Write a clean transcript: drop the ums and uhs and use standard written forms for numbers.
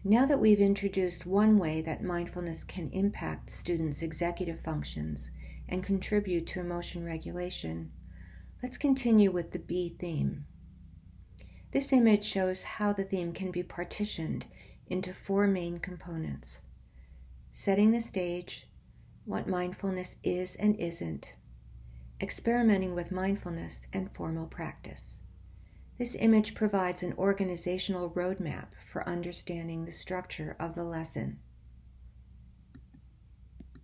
Now that we've introduced one way that mindfulness can impact students' executive functions and contribute to emotion regulation, let's continue with the B theme. This image shows how the theme can be partitioned into 4 main components: setting the stage, what mindfulness is and isn't, experimenting with mindfulness, and formal practice. This image provides an organizational roadmap for understanding the structure of the lesson.